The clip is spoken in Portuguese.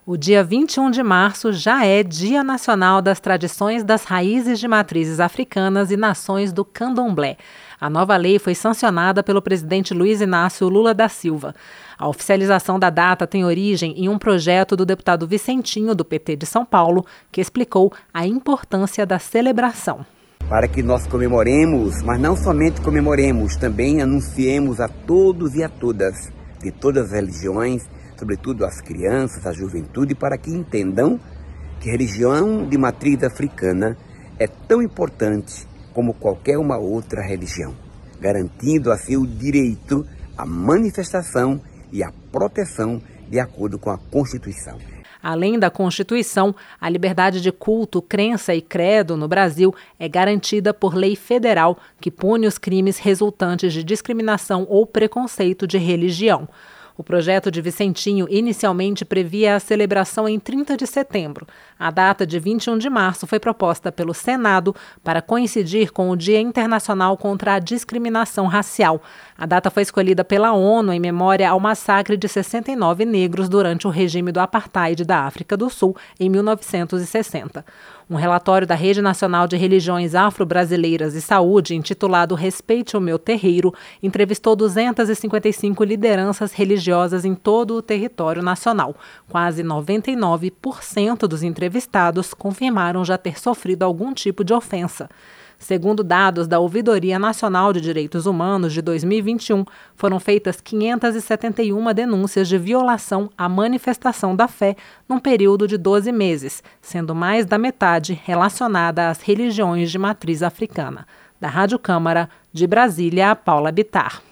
O dia 21 de março já é Dia Nacional das Tradições das Raízes de Matrizes Africanas e Nações do Candomblé. A nova lei foi sancionada pelo presidente Luiz Inácio Lula da Silva. A oficialização da data tem origem em um projeto do deputado Vicentinho, do PT de São Paulo, que explicou a importância da celebração. Para que nós comemoremos, mas não somente comemoremos, também anunciemos a todos e a todas, de todas as religiões, sobretudo as crianças, a juventude, para que entendam que a religião de matriz africana é tão importante como qualquer uma outra religião, garantindo assim o direito à manifestação e à proteção de acordo com a Constituição. Além da Constituição, a liberdade de culto, crença e credo no Brasil é garantida por lei federal que pune os crimes resultantes de discriminação ou preconceito de religião. O projeto de Vicentinho inicialmente previa a celebração em 30 de setembro. A data de 21 de março foi proposta pelo Senado para coincidir com o Dia Internacional contra a Discriminação Racial. A data foi escolhida pela ONU em memória ao massacre de 69 negros durante o regime do apartheid da África do Sul em 1960. Um relatório da Rede Nacional de Religiões Afro-Brasileiras e Saúde, intitulado Respeite o Meu Terreiro, entrevistou 255 lideranças religiosas em todo o território nacional. Quase 99% dos entrevistados confirmaram já ter sofrido algum tipo de ofensa. Segundo dados da Ouvidoria Nacional de Direitos Humanos de 2021, foram feitas 571 denúncias de violação à manifestação da fé num período de 12 meses, sendo mais da metade relacionada às religiões de matriz africana. Da Rádio Câmara, de Brasília, Paula Bittar.